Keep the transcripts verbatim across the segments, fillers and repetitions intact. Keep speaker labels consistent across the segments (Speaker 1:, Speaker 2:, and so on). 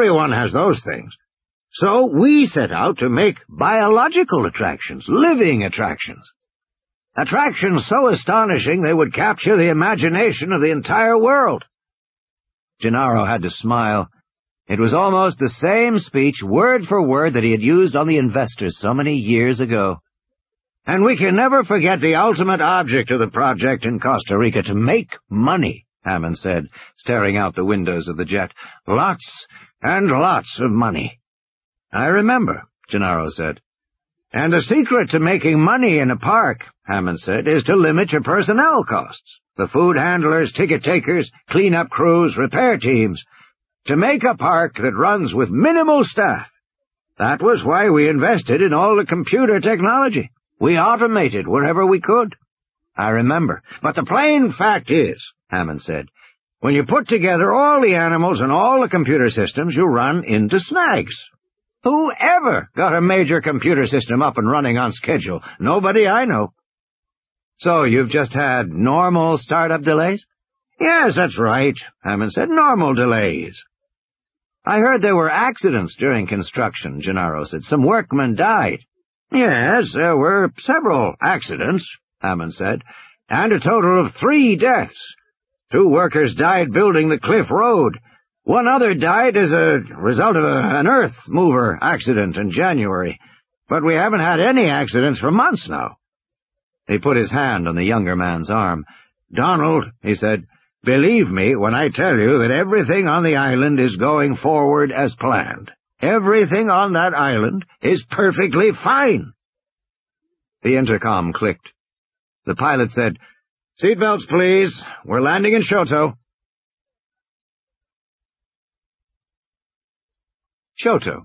Speaker 1: Everyone has those things. So we set out to make biological attractions, living attractions. Attractions so astonishing they would capture the imagination of the entire world. Gennaro had to smile. It was almost the same speech, word for word, that he had used on the investors so many years ago. And we can never forget the ultimate object of the project in Costa Rica, to make money, Hammond said, staring out the windows of the jet. Lots and lots of money. I remember, Gennaro said. And the secret to making money in a park, Hammond said, is to limit your personnel costs. The food handlers, ticket takers, clean-up crews, repair teams. To make a park that runs with minimal staff. That was why we invested in all the computer technology. We automated wherever we could. I remember. But the plain fact is, Hammond said, when you put together all the animals and all the computer systems, you run into snags. Who ever got a major computer system up and running on schedule? Nobody I know. So you've just had normal startup delays? Yes, that's right, Hammond said. Normal delays. I heard there were accidents during construction, Gennaro said. Some workmen died. Yes, there were several accidents, Hammond said, and a total of three deaths. Two workers died building the Cliff Road. One other died as a result of a, an earth mover accident in January. But we haven't had any accidents for months now. He put his hand on the younger man's arm. Donald, he said, believe me when I tell you that everything on the island is going forward as planned. Everything on that island is perfectly fine. The intercom clicked. The pilot said, Seatbelts, please. We're landing in Shoto. Shoto.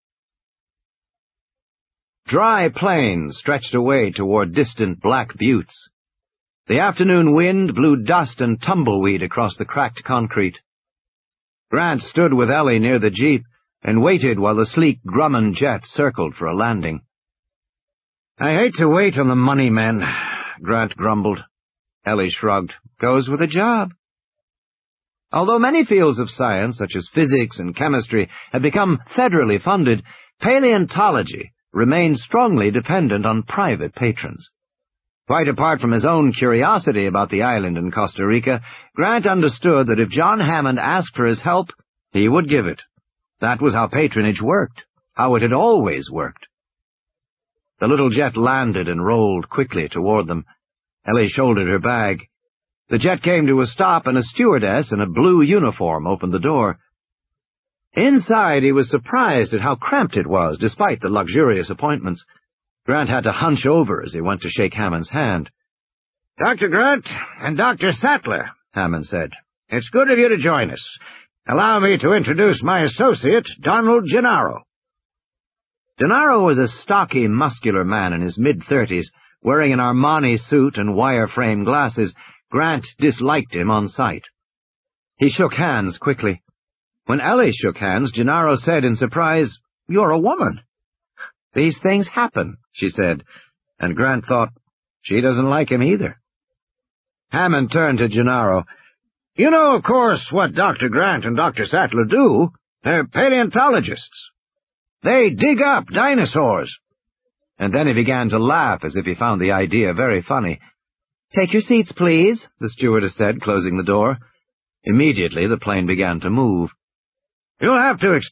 Speaker 1: Dry plains stretched away toward distant black buttes. The afternoon wind blew dust and tumbleweed across the cracked concrete. Grant stood with Ellie near the jeep and waited while the sleek Grumman jet circled for a landing. I hate to wait on the money men, Grant grumbled. Ellie shrugged. Goes with the job. Although many fields of science, such as physics and chemistry, have become federally funded, paleontology remained strongly dependent on private patrons. Quite apart from his own curiosity about the island in Costa Rica, Grant understood that if John Hammond asked for his help, he would give it. That was how patronage worked, how it had always worked. The little jet landed and rolled quickly toward them. Ellie shouldered her bag. The jet came to a stop, and a stewardess in a blue uniform opened the door. Inside, he was surprised at how cramped it was, despite the luxurious appointments. Grant had to hunch over as he went to shake Hammond's hand. Doctor Grant and Doctor Sattler, Hammond said. It's good of you to join us. Allow me to introduce my associate, Donald Gennaro. Gennaro was a stocky, muscular man in his mid-thirties, wearing an Armani suit and wire-frame glasses. Grant disliked him on sight. He shook hands quickly. When Ellie shook hands, Gennaro said in surprise, You're a woman. These things happen, she said, and Grant thought, she doesn't like him either. Hammond turned to Gennaro. You know, of course, what Doctor Grant and Doctor Sattler do. They're paleontologists. They dig up dinosaurs. And then he began to laugh as if he found the idea very funny. Take your seats, please, the stewardess said, closing the door. Immediately the plane began to move. You'll have to